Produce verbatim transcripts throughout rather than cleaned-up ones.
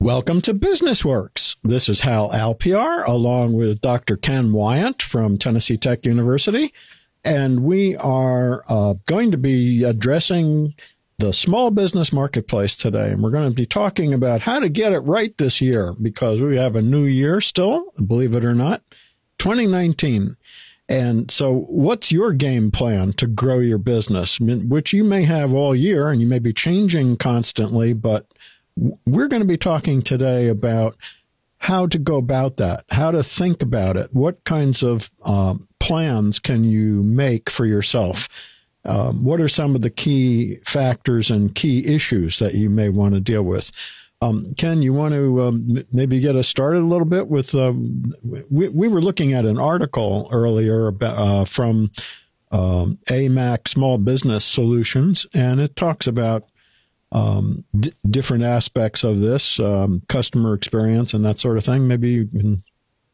Welcome to Business Works. This is Hal Alpiar along with Doctor Ken Wyant from Tennessee Tech University, and we are uh, going to be addressing the small business marketplace today, and we're going to be talking about how to get it right this year because we have a new year still, believe it or not, twenty nineteen. And so what's your game plan to grow your business, which you may have all year and you may be changing constantly, but we're going to be talking today about how to go about that, how to think about it, what kinds of uh, plans can you make for yourself, um, what are some of the key factors and key issues that you may want to deal with. Um, Ken, you want to um, maybe get us started a little bit with, um, we, we were looking at an article earlier about, uh, from um, A M A C Small Business Solutions, and it talks about Um, d- different aspects of this, um, customer experience and that sort of thing. Maybe you can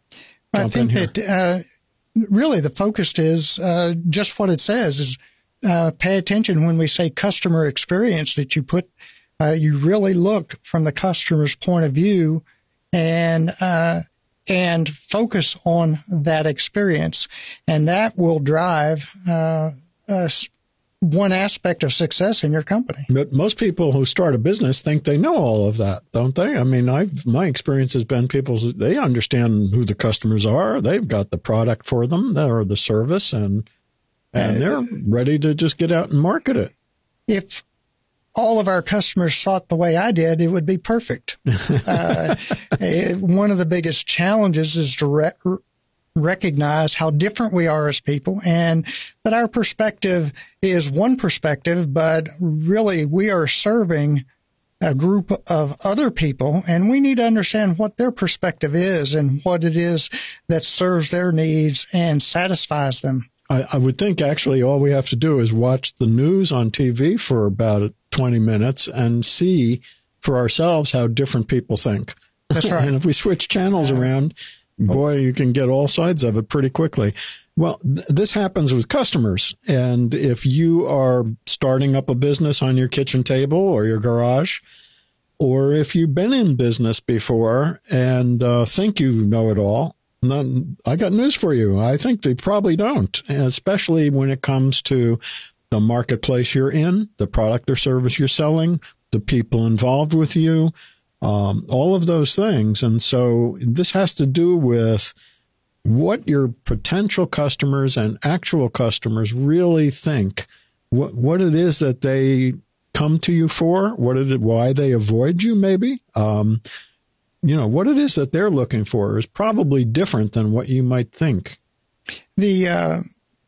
jump I think in here. that uh, really the focus is uh, just what it says is uh, pay attention when we say customer experience, that you put, uh, you really look from the customer's point of view and uh, and focus on that experience, and that will drive uh, us. one aspect of success in your company. But most people who start a business think they know all of that, don't they? I mean, I've, my experience has been people, they understand who the customers are. They've got the product for them or the service, and and they're ready to just get out and market it. If all of our customers thought the way I did, it would be perfect. uh, one of the biggest challenges is to re- recognize how different we are as people, and that our perspective is one perspective, but really we are serving a group of other people, and we need to understand what their perspective is and what it is that serves their needs and satisfies them. I, I would think actually all we have to do is watch the news on T V for about twenty minutes and see for ourselves how different people think. That's right. And if we switch channels around, boy, you can get all sides of it pretty quickly. Well, th- this happens with customers. And if you are starting up a business on your kitchen table or your garage, or if you've been in business before and uh, think you know it all, none, I got news for you. I think they probably don't, especially when it comes to the marketplace you're in, the product or service you're selling, the people involved with you, Um, all of those things. And so this has to do with what your potential customers and actual customers really think, what, what it is that they come to you for, what it, why they avoid you maybe. Um, you know, what it is that they're looking for is probably different than what you might think. The uh,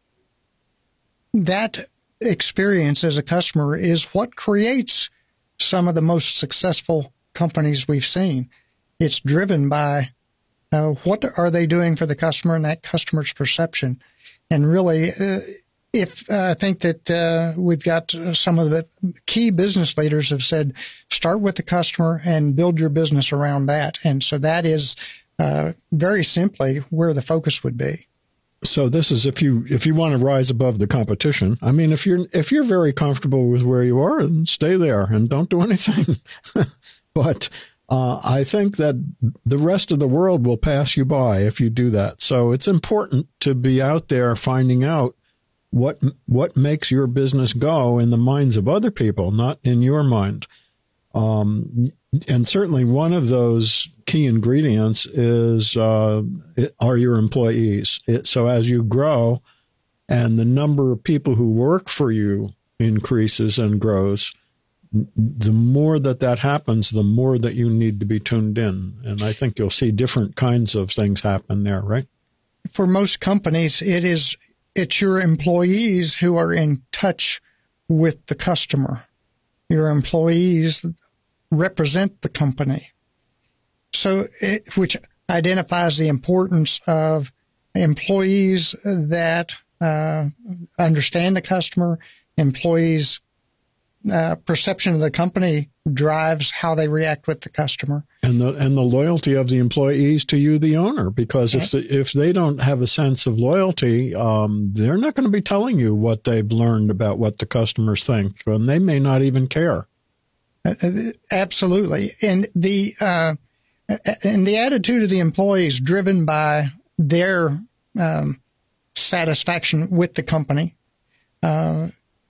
that experience as a customer is what creates some of the most successful companies we've seen. It's driven by uh, what are they doing for the customer and that customer's perception. And really, uh, if uh, I think that uh, we've got some of the key business leaders have said, start with the customer and build your business around that. And so that is uh, very simply where the focus would be. So this is if you if you want to rise above the competition. I mean, if you're if you're very comfortable with where you are, then stay there and don't do anything. But uh, I think that the rest of the world will pass you by if you do that. So it's important to be out there finding out what what makes your business go in the minds of other people, not in your mind. Um, and certainly one of those key ingredients is uh, it, are your employees. It, so as you grow and the number of people who work for you increases and grows, the more that that happens, the more that you need to be tuned in. And I think you'll see different kinds of things happen there, right? For most companies, it is it's your employees who are in touch with the customer. Your employees represent the company. So, it, which identifies the importance of employees that uh, understand the customer, employees' uh, perception of the company drives how they react with the customer. And the and the loyalty of the employees to you, the owner, because if the, if they don't have a sense of loyalty, um, they're not going to be telling you what they've learned about what the customers think, and they may not even care. Uh, absolutely. And the uh, and the attitude of the employees driven by their um, satisfaction with the company uh,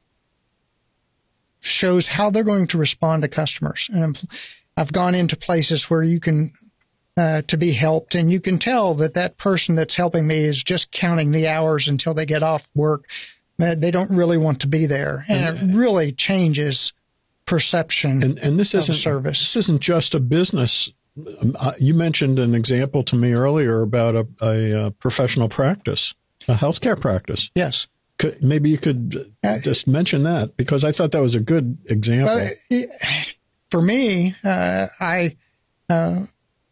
shows how they're going to respond to customers. And I've gone into places where you can uh, to be helped, and you can tell that that person that's helping me is just counting the hours until they get off work. They don't really want to be there, and it really changes perception and, and this of isn't, service. This isn't just a business. Uh, you mentioned an example to me earlier about a, a, a professional practice, a healthcare practice. Yes. Could, maybe you could uh, just mention that, because I thought that was a good example. Well, it, for me, uh, I uh,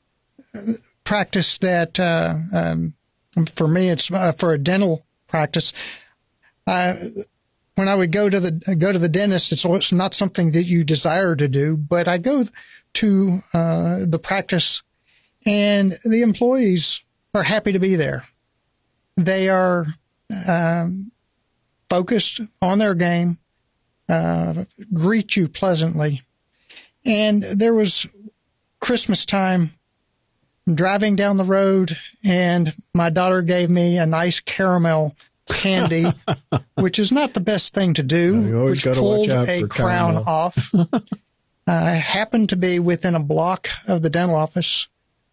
practice that. Uh, um, for me, it's uh, for a dental practice. Uh, when I would go to the go to the dentist, it's, it's not something that you desire to do, but I go to uh, the practice, and the employees are happy to be there. They are um, focused on their game, uh, greet you pleasantly. And there was Christmas time, driving down the road, and my daughter gave me a nice caramel candy, which is not the best thing to do, no, which pulled a crown caramel. off. I happened to be within a block of the dental office.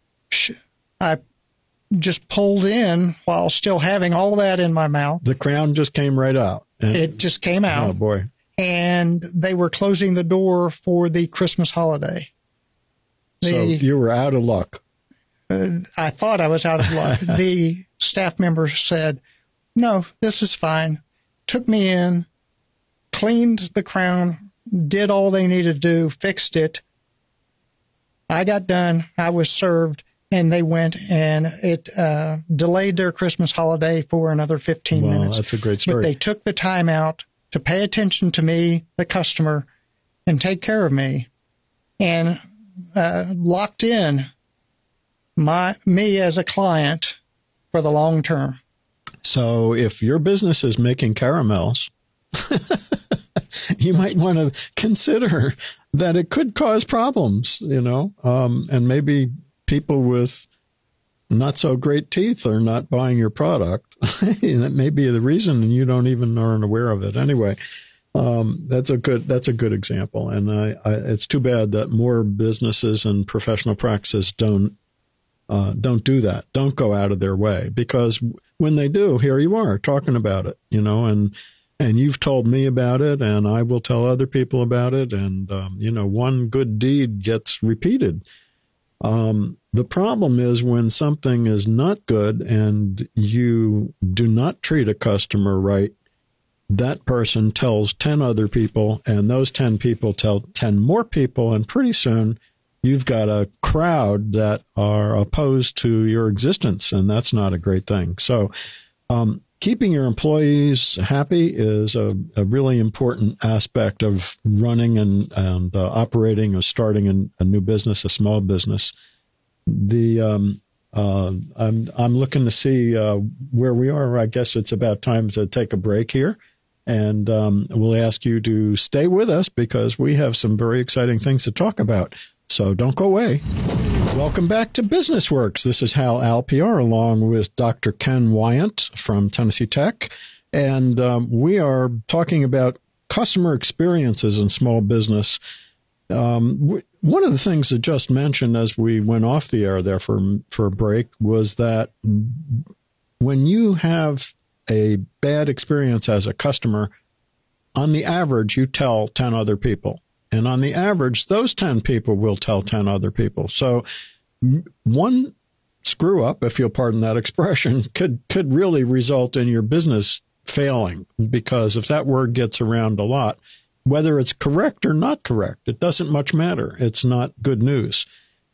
I just pulled in while still having all that in my mouth. The crown just came right out. And, it just came out. Oh, boy. And they were closing the door for the Christmas holiday. The, so you were out of luck. Uh, I thought I was out of luck. The staff member said, no, this is fine. Took me in, cleaned the crown, did all they needed to do, fixed it. I got done. I was served, and they went, and it uh, delayed their Christmas holiday for another fifteen wow, minutes. That's a great story. But they took the time out to pay attention to me, the customer, and take care of me, and uh, locked in my me as a client for the long term. So if your business is making caramels, you might want to consider that it could cause problems, you know, um, and maybe people with not so great teeth are not buying your product. That may be the reason, and you don't even aren't aware of it. Anyway, um, that's a good that's a good example, and I, I, it's too bad that more businesses and professional practices don't uh, don't do that. Don't go out of their way, because when they do, here you are talking about it, you know, and and you've told me about it, and I will tell other people about it, and um, you know, one good deed gets repeated. Um, the problem is when something is not good and you do not treat a customer right, that person tells ten other people, and those ten people tell ten more people, and pretty soon you've got a crowd that are opposed to your existence, and that's not a great thing. So um, keeping your employees happy is a, a really important aspect of running and, and uh, operating or starting an, a new business, a small business. The um, uh, I'm I'm looking to see uh, where we are. I guess it's about time to take a break here, and um, we'll ask you to stay with us because we have some very exciting things to talk about. So don't go away. Welcome back to Business Works. This is Hal Alpiar along with Doctor Ken Wyant from Tennessee Tech, and um, we are talking about customer experiences in small business. Um, w- one of the things that just mentioned as we went off the air there for for a break was that when you have a bad experience as a customer, on the average, you tell ten other people. And on the average, those ten people will tell ten other people. So one screw up, if you'll pardon that expression, could could really result in your business failing, because if that word gets around a lot, whether it's correct or not correct, it doesn't much matter. It's not good news.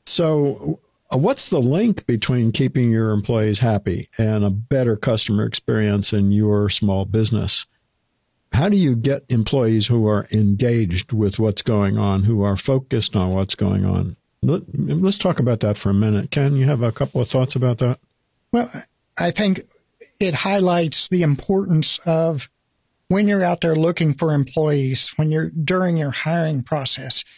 So uh, what's the link between keeping your employees happy and a better customer experience in your small business? How do you get employees who are engaged with what's going on, who are focused on what's going on? Let, let's talk about that for a minute. Ken, you have a couple of thoughts about that? Well, I think it highlights the importance of when you're out there looking for employees, when you're during your hiring process,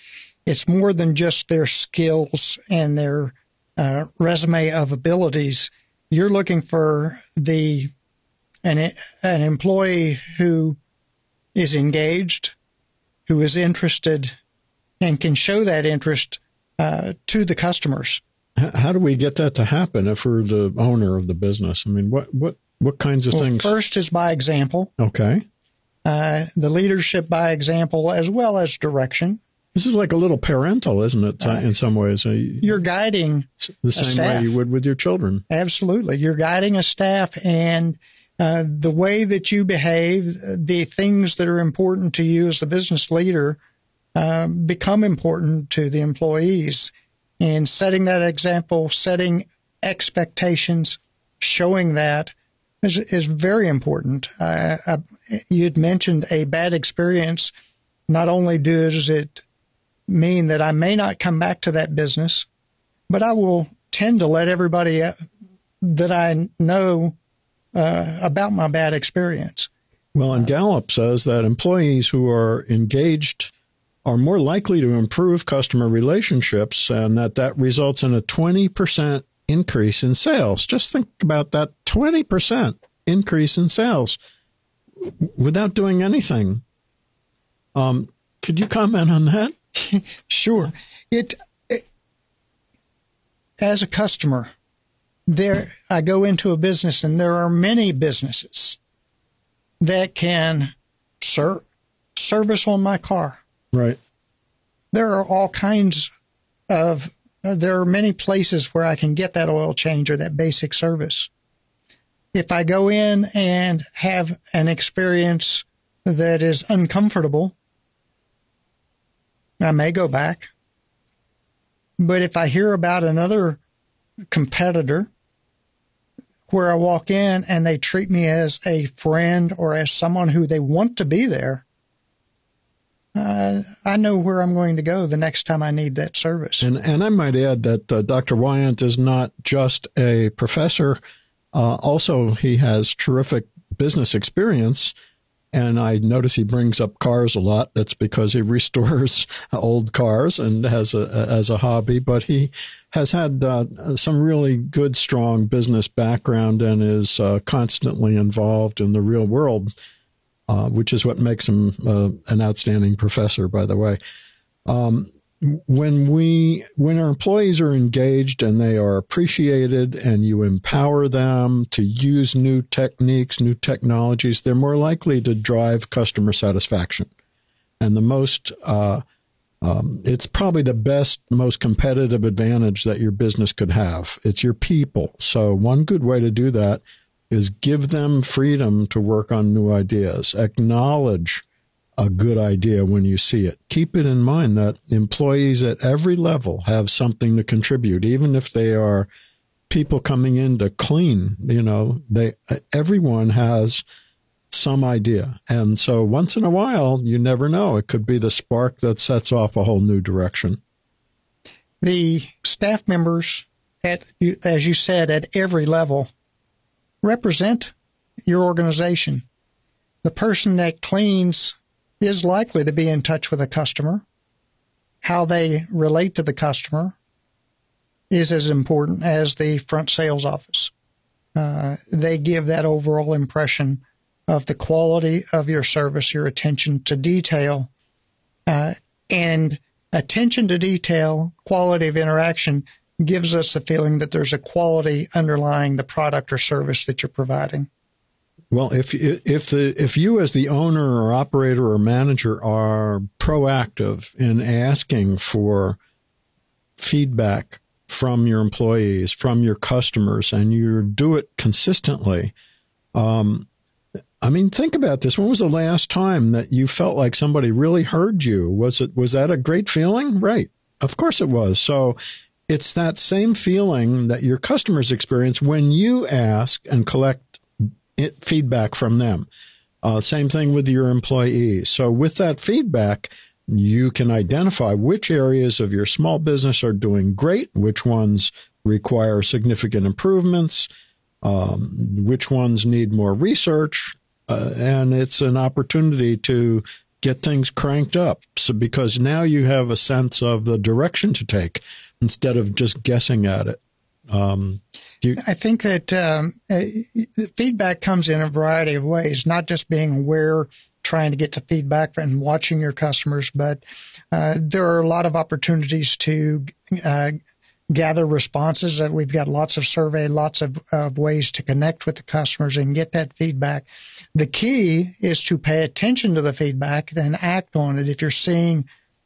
it's more than just their skills and their uh, resume of abilities. You're looking for the an, an employee who is engaged, who is interested, and can show that interest uh, to the customers. How do we get that to happen if we're the owner of the business? I mean, what what, what kinds of well, things? First is by example. Okay. Uh, the leadership by example as well as direction. This is like a little parental, isn't it, uh, in some ways? You're guiding the same way you would with your children. Absolutely. You're guiding a staff, and uh, the way that you behave, the things that are important to you as the business leader uh, become important to the employees. And setting that example, setting expectations, showing that is, is very important. Uh, uh, you had mentioned a bad experience. Not only does it mean that I may not come back to that business, but I will tend to let everybody that I know uh, about my bad experience. Well, and Gallup says that employees who are engaged are more likely to improve customer relationships, and that that results in a twenty percent increase in sales. Just think about that, twenty percent increase in sales without doing anything. Um, could you comment on that? Sure. It, it as a customer, there I go into a business, and there are many businesses that can ser- service on my car. Right. There are all kinds of, uh, there are many places where I can get that oil change or that basic service. If I go in and have an experience that is uncomfortable, I may go back. But if I hear about another competitor where I walk in and they treat me as a friend or as someone who they want to be there, Uh, I know where I'm going to go the next time I need that service. And, and I might add that uh, Doctor Wyant is not just a professor. Uh, also, he has terrific business experience. And I notice he brings up cars a lot. That's because he restores old cars and has a as a hobby. But he has had uh, some really good, strong business background and is uh, constantly involved in the real world. Uh, which is what makes him uh, an outstanding professor, by the way. Um, when we, when our employees are engaged and they are appreciated, and you empower them to use new techniques, new technologies, they're more likely to drive customer satisfaction. And the most, uh, um, it's probably the best, most competitive advantage that your business could have. It's your people. So one good way to do that is give them freedom to work on new ideas. Acknowledge a good idea when you see it. Keep it in mind that employees at every level have something to contribute, even if they are people coming in to clean. You know, they everyone has some idea. And so once in a while, you never know. It could be the spark that sets off a whole new direction. The staff members, at as you said, at every level, represent your organization. The person that cleans is likely to be in touch with a customer. How they relate to the customer is as important as the front sales office. Uh, they give that overall impression of the quality of your service, your attention to detail, uh, and attention to detail, quality of interaction gives us the feeling that there's a quality underlying the product or service that you're providing. Well, if if the if you as the owner or operator or manager are proactive in asking for feedback from your employees, from your customers, and you do it consistently, um, I mean, think about this. When was the last time that you felt like somebody really heard you? Was it was that a great feeling? Right. Of course it was. So it's that same feeling that your customers experience when you ask and collect it, feedback from them. Uh, same thing with your employees. So with that feedback, you can identify which areas of your small business are doing great, which ones require significant improvements, um, which ones need more research, uh, and it's an opportunity to get things cranked up. So because now you have a sense of the direction to take instead of just guessing at it. Um, you, I think that um, uh, feedback comes in a variety of ways, not just being aware, trying to get to feedback and watching your customers, but uh, there are a lot of opportunities to uh, gather responses. That we've got lots of survey, lots of, of ways to connect with the customers and get that feedback. The key is to pay attention to the feedback and act on it. If you're seeing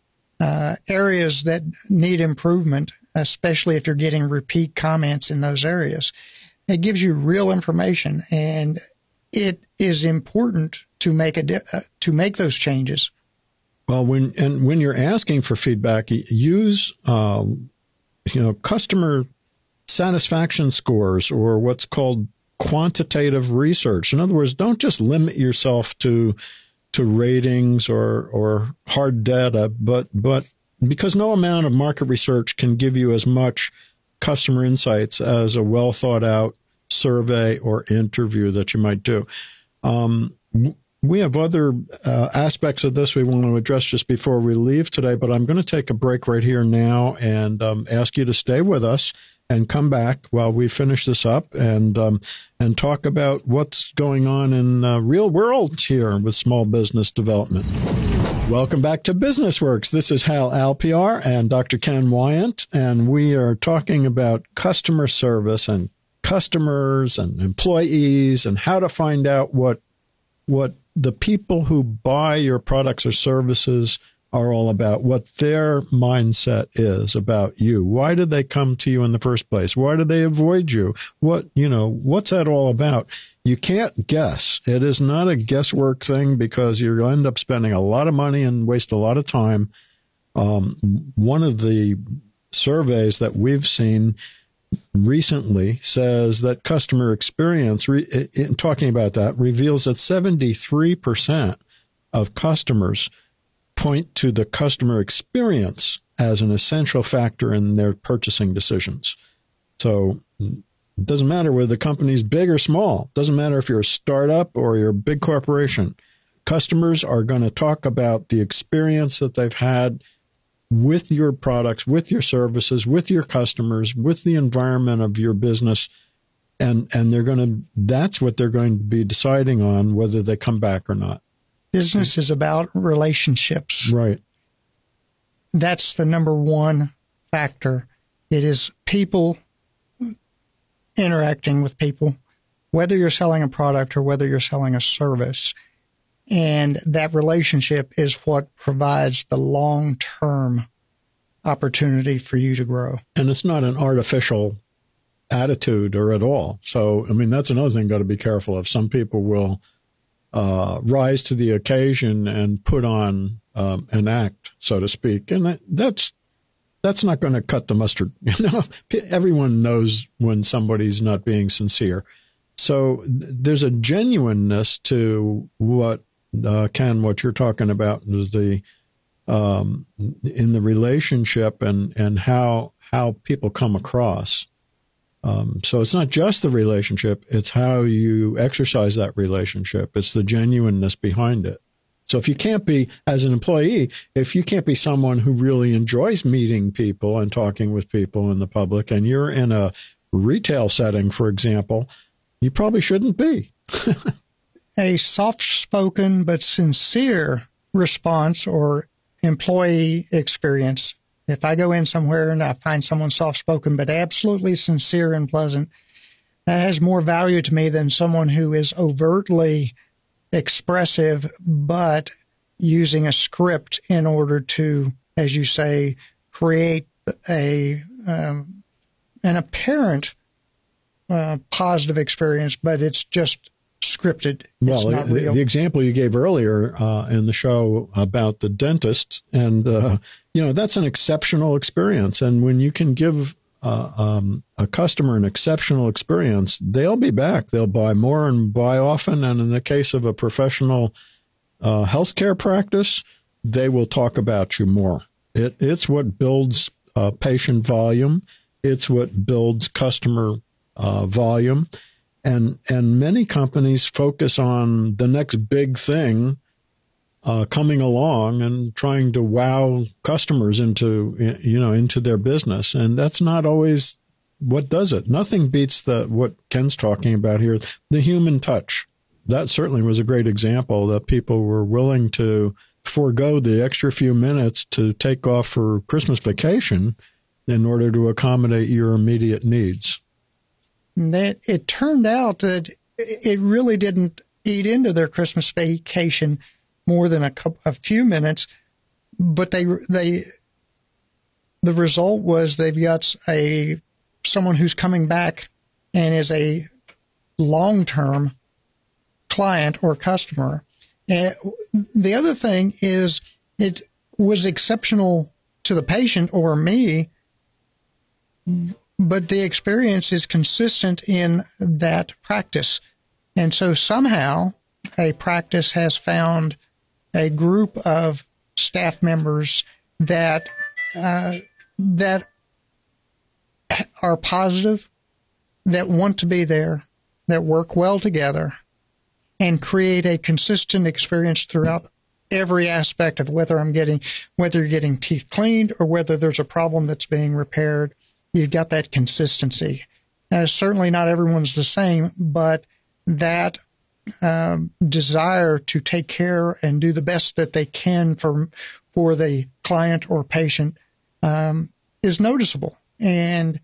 uh, areas that need improvement, especially if you're getting repeat comments in those areas, it gives you real information, and it is important to make a di- uh, to make those changes. Well, when and when you're asking for feedback, use um, you know customer satisfaction scores or what's called quantitative research. In other words, don't just limit yourself to to ratings or or hard data, but but because no amount of market research can give you as much customer insights as a well thought out survey or interview that you might do. Um, we have other uh, aspects of this we want to address just before we leave today, but I'm going to take a break right here now and um, ask you to stay with us and come back while we finish this up and um, and talk about what's going on in the real world here with small business development. Welcome back to Business Works. This is Hal Alpiar and Doctor Ken Wyant, and we are talking about customer service and customers and employees and how to find out what what the people who buy your products or services are all about, what their mindset is about you. Why did they come to you in the first place? Why did they avoid you? What, you know, what's that all about? You can't guess. It is not a guesswork thing because you'll end up spending a lot of money and waste a lot of time. Um, one of the surveys that we've seen recently says that customer experience, re, in talking about that, reveals that seventy-three percent of customers point to the customer experience as an essential factor in their purchasing decisions. So it doesn't matter whether the company's big or small. It doesn't matter if you're a startup or you're a big corporation. Customers are going to talk about the experience that they've had with your products, with your services, with your customers, with the environment of your business, and and they're going to that's what they're going to be deciding on whether they come back or not. Business is about relationships. Right. That's the number one factor. It is people interacting with people, whether you're selling a product or whether you're selling a service. And that relationship is what provides the long-term opportunity for you to grow. And it's not an artificial attitude or at all. So, I mean, that's another thing got to be careful of. Some people will uh, rise to the occasion and put on um, an act, so to speak. And that, that's that's not going to cut the mustard. You know, everyone knows when somebody's not being sincere. So th- there's a genuineness to what Uh, Ken, what you're talking about is the um, in the relationship and, and how how people come across. Um, so it's not just the relationship; it's how you exercise that relationship. It's the genuineness behind it. So if you can't be, as an employee, if you can't be someone who really enjoys meeting people and talking with people in the public, and you're in a retail setting, for example, you probably shouldn't be. A soft-spoken but sincere response or employee experience. If I go in somewhere and I find someone soft-spoken but absolutely sincere and pleasant, that has more value to me than someone who is overtly expressive but using a script in order to, as you say, create a um, an apparent uh, positive experience, but it's just scripted. It's well, not the, real. the example you gave earlier uh, in the show about the dentist, and uh, you know that's an exceptional experience. And when you can give uh, um, a customer an exceptional experience, they'll be back. They'll buy more and buy often. And in the case of a professional uh, healthcare practice, they will talk about you more. It, it's what builds uh, patient volume. It's what builds customer uh, volume. And and many companies focus on the next big thing uh, coming along and trying to wow customers into, you know, into their business. And that's not always what does it. Nothing beats the what Ken's talking about here, the human touch. That certainly was a great example that people were willing to forego the extra few minutes to take off for Christmas vacation in order to accommodate your immediate needs. That it turned out that it really didn't eat into their Christmas vacation more than a couple, a few minutes, but they they the result was they've got a someone who's coming back and is a long-term client or customer. And the other thing is it was exceptional to the patient or me, but the experience is consistent in that practice. And so somehow a practice has found a group of staff members that uh, that are positive, that want to be there, that work well together, and create a consistent experience throughout every aspect of whether I'm getting, whether you're getting teeth cleaned or whether there's a problem that's being repaired. You've got that consistency. Uh, certainly not everyone's the same, but that um, desire to take care and do the best that they can for for the client or patient um, is noticeable and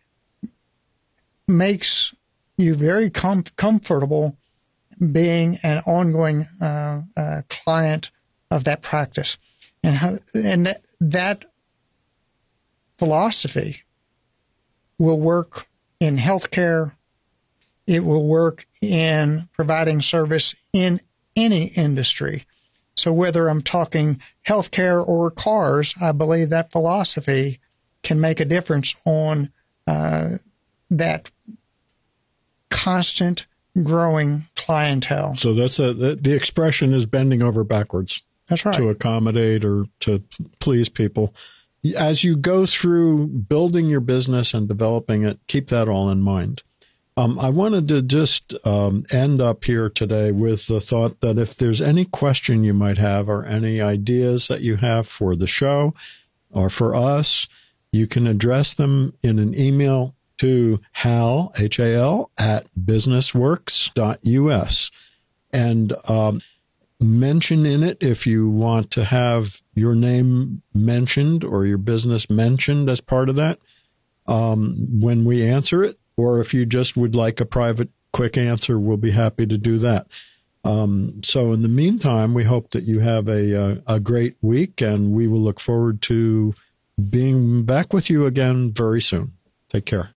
makes you very com- comfortable being an ongoing uh, uh, client of that practice. And how, and that, that philosophy will work in healthcare. It will work in providing service in any industry. So whether I'm talking healthcare or cars, I believe that philosophy can make a difference on uh, that constant growing clientele. So that's a, the, the expression is bending over backwards. That's right. To accommodate or to please people. As you go through building your business and developing it, keep that all in mind. Um, I wanted to just um, end up here today with the thought that if there's any question you might have or any ideas that you have for the show or for us, you can address them in an email to Hal, H A L, at businessworks dot U S. And um, mention in it if you want to have your name mentioned or your business mentioned as part of that um, when we answer it. Or if you just would like a private, quick answer, we'll be happy to do that. Um, so in the meantime, we hope that you have a, a, a great week, and we will look forward to being back with you again very soon. Take care.